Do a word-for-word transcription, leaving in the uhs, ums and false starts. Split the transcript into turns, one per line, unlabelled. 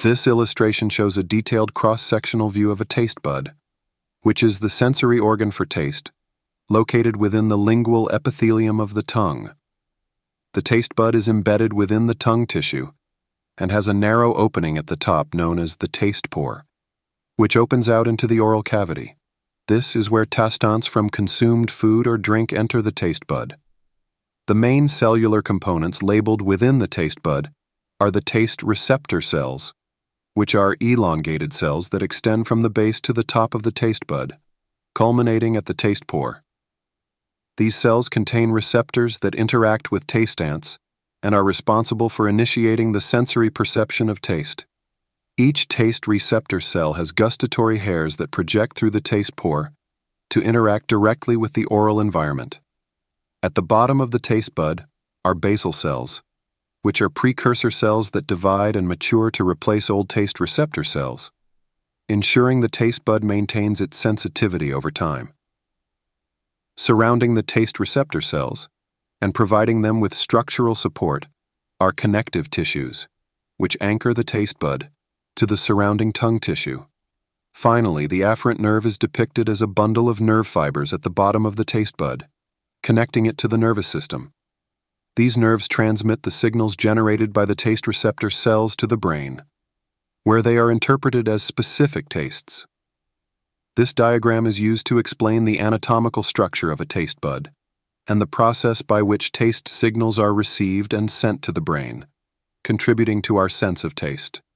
This illustration shows a detailed cross-sectional view of a taste bud, which is the sensory organ for taste, located within the lingual epithelium of the tongue. The taste bud is embedded within the tongue tissue and has a narrow opening at the top known as the taste pore, which opens out into the oral cavity. This is where tastants from consumed food or drink enter the taste bud. The main cellular components labeled within the taste bud are the taste receptor cells, which are elongated cells that extend from the base to the top of the taste bud, culminating at the taste pore. These cells contain receptors that interact with taste ants and are responsible for initiating the sensory perception of taste. Each taste receptor cell has gustatory hairs that project through the taste pore to interact directly with the oral environment. At the bottom of the taste bud are basal cells, which are precursor cells that divide and mature to replace old taste receptor cells, ensuring the taste bud maintains its sensitivity over time. Surrounding the taste receptor cells and providing them with structural support are connective tissues, which anchor the taste bud to the surrounding tongue tissue. Finally, the afferent nerve is depicted as a bundle of nerve fibers at the bottom of the taste bud, connecting it to the nervous system. These nerves transmit the signals generated by the taste receptor cells to the brain, where they are interpreted as specific tastes. This diagram is used to explain the anatomical structure of a taste bud and the process by which taste signals are received and sent to the brain, contributing to our sense of taste.